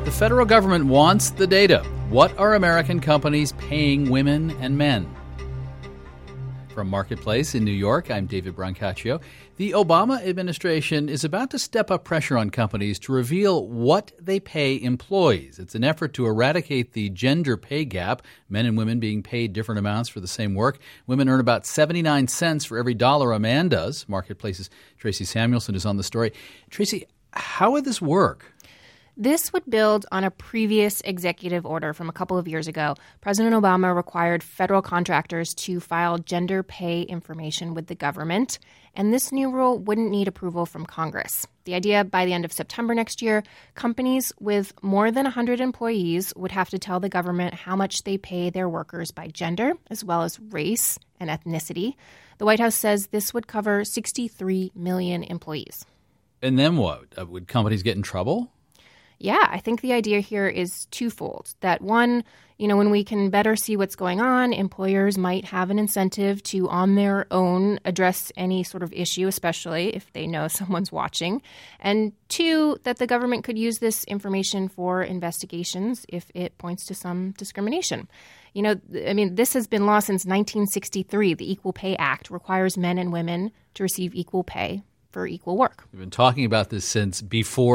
The federal government wants the data. What are American companies paying women and men? From Marketplace in New York, I'm David Brancaccio. The Obama administration is about to step up pressure on companies to reveal what they pay employees. It's an effort to eradicate the gender pay gap, men and women being paid different amounts for the same work. Women earn about 79 cents for every dollar a man does. Marketplace's Tracy Samuelson is on the story. Tracy, how would this work? This would build on a previous executive order from a couple of years ago. President Obama required federal contractors to file gender pay information with the government, and this new rule wouldn't need approval from Congress. The idea, by the end of September next year, companies with more than 100 employees would have to tell the government how much they pay their workers by gender, as well as race and ethnicity. The White House says this would cover 63 million employees. And then what? Would companies get in trouble? Yeah, I think the idea here is twofold. That one, when we can better see what's going on, employers might have an incentive to, on their own, address any sort of issue, especially if they know someone's watching. And two, that the government could use this information for investigations if it points to some discrimination. This has been law since 1963. The Equal Pay Act requires men and women to receive equal pay for equal work. We've been talking about this since before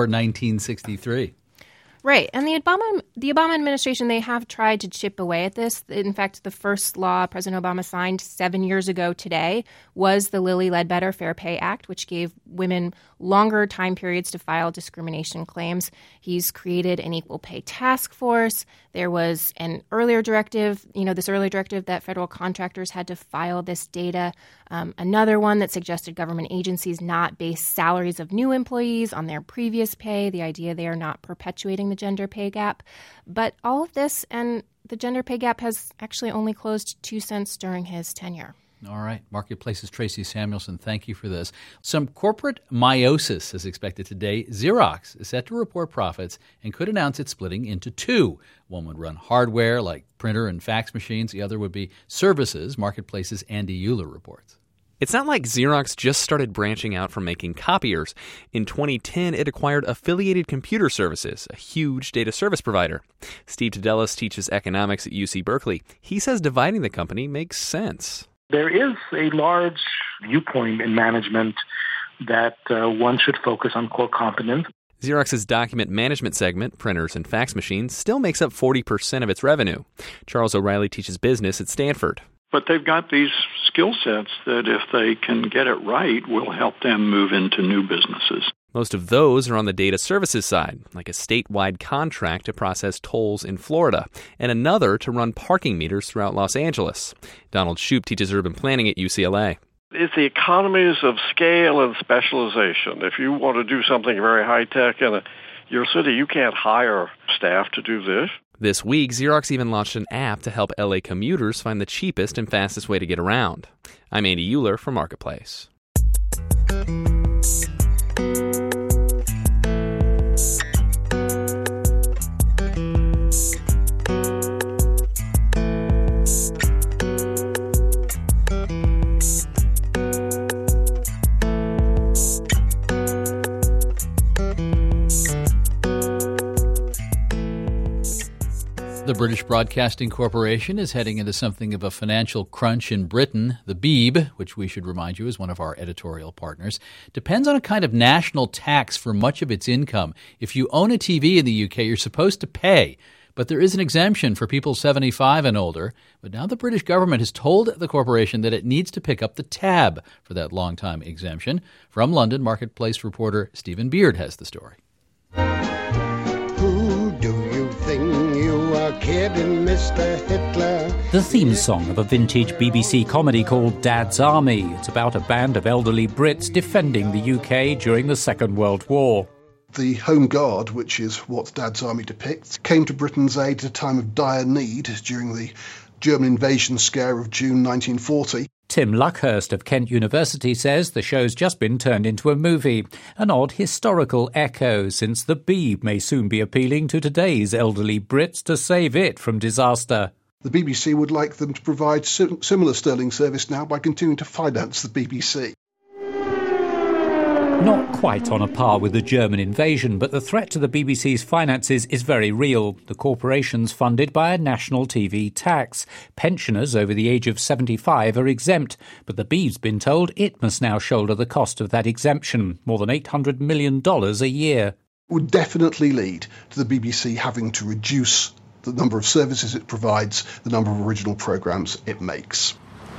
1963. Right. And the Obama administration, they have tried to chip away at this. In fact, the first law President Obama signed 7 years ago today was the Lilly Ledbetter Fair Pay Act, which gave women longer time periods to file discrimination claims. He's created an equal pay task force. There was an earlier directive, this earlier directive that federal contractors had to file this data. Another one that suggested government agencies not base salaries of new employees on their previous pay, the idea they are not perpetuating the gender pay gap. But all of this and the gender pay gap has actually only closed 2 cents during his tenure. All right. Marketplace's Tracy Samuelson, thank you for this. Some corporate meiosis is expected today. Xerox is set to report profits and could announce it's splitting into two. One would run hardware like printer and fax machines. The other would be services, Marketplace's Andy Euler reports. It's not like Xerox just started branching out from making copiers. In 2010, it acquired Affiliated Computer Services, a huge data service provider. Steve Tadelis teaches economics at UC Berkeley. He says dividing the company makes sense. There is a large viewpoint in management that one should focus on core competence. Xerox's document management segment, printers and fax machines, still makes up 40% of its revenue. Charles O'Reilly teaches business at Stanford. But they've got these skill sets that if they can get it right will help them move into new businesses. Most of those are on the data services side, like a statewide contract to process tolls in Florida, and another to run parking meters throughout Los Angeles. Donald Shoup teaches urban planning at UCLA. It's the economies of scale and specialization. If you want to do something very high-tech in your city, you can't hire staff to do this. This week, Xerox even launched an app to help LA commuters find the cheapest and fastest way to get around. I'm Andy Euler for Marketplace. The British Broadcasting Corporation is heading into something of a financial crunch in Britain. The Beeb, which we should remind you is one of our editorial partners, depends on a kind of national tax for much of its income. If you own a TV in the UK, you're supposed to pay. But there is an exemption for people 75 and older. But now the British government has told the corporation that it needs to pick up the tab for that long-time exemption. From London, Marketplace reporter Stephen Beard has the story. Who do you think you are kidding, Mr. Hitler? The theme song of a vintage BBC comedy called Dad's Army. It's about a band of elderly Brits defending the UK during the Second World War. The Home Guard, which is what Dad's Army depicts, came to Britain's aid at a time of dire need during the German invasion scare of June 1940. Tim Luckhurst of Kent University says the show's just been turned into a movie, an odd historical echo since the Beeb may soon be appealing to today's elderly Brits to save it from disaster. The BBC would like them to provide similar sterling service now by continuing to finance the BBC. Not quite on a par with the German invasion, but the threat to the BBC's finances is very real. The corporation's funded by a national TV tax. Pensioners over the age of 75 are exempt, but the Beeb's been told it must now shoulder the cost of that exemption, more than $800 million a year. Would definitely lead to the BBC having to reduce the number of services it provides, the number of original programmes it makes.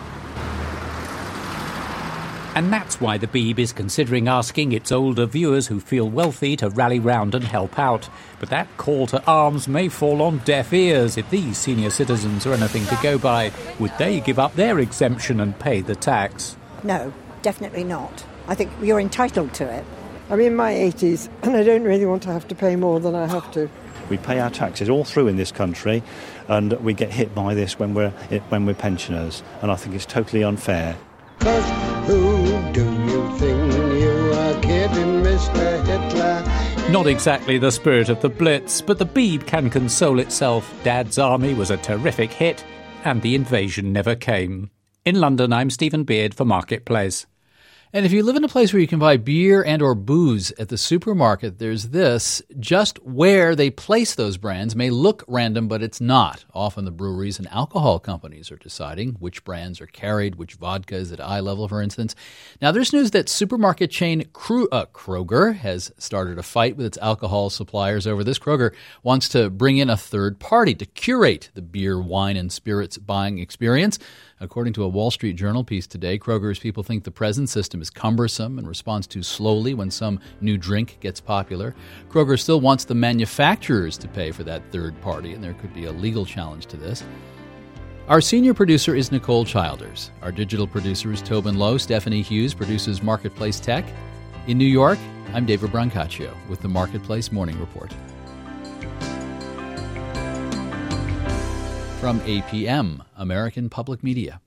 And that's why the Beeb is considering asking its older viewers who feel wealthy to rally round and help out. But that call to arms may fall on deaf ears if these senior citizens are anything to go by. Would they give up their exemption and pay the tax? No, definitely not. I think you're entitled to it. I'm in my 80s and I don't really want to have to pay more than I have to. We pay our taxes all through in this country and we get hit by this when we're pensioners, and I think it's totally unfair. 'Cause who do you think you are kidding, Mr. Hitler? Not exactly the spirit of the Blitz, but the Beeb can console itself. Dad's Army was a terrific hit, and the invasion never came. In London, I'm Stephen Beard for Marketplace. And if you live in a place where you can buy beer and or booze at the supermarket, there's this. Just where they place those brands may look random, but it's not. Often the breweries and alcohol companies are deciding which brands are carried, which vodka is at eye level, for instance. Now, there's news that supermarket chain Kroger has started a fight with its alcohol suppliers over this. Kroger wants to bring in a third party to curate the beer, wine, and spirits buying experience. According to a Wall Street Journal piece today, Kroger's people think the present system is cumbersome and responds too slowly when some new drink gets popular. Kroger still wants the manufacturers to pay for that third party, and there could be a legal challenge to this. Our senior producer is Nicole Childers. Our digital producer is Tobin Lowe. Stephanie Hughes produces Marketplace Tech. In New York, I'm David Brancaccio with the Marketplace Morning Report. From APM, American Public Media.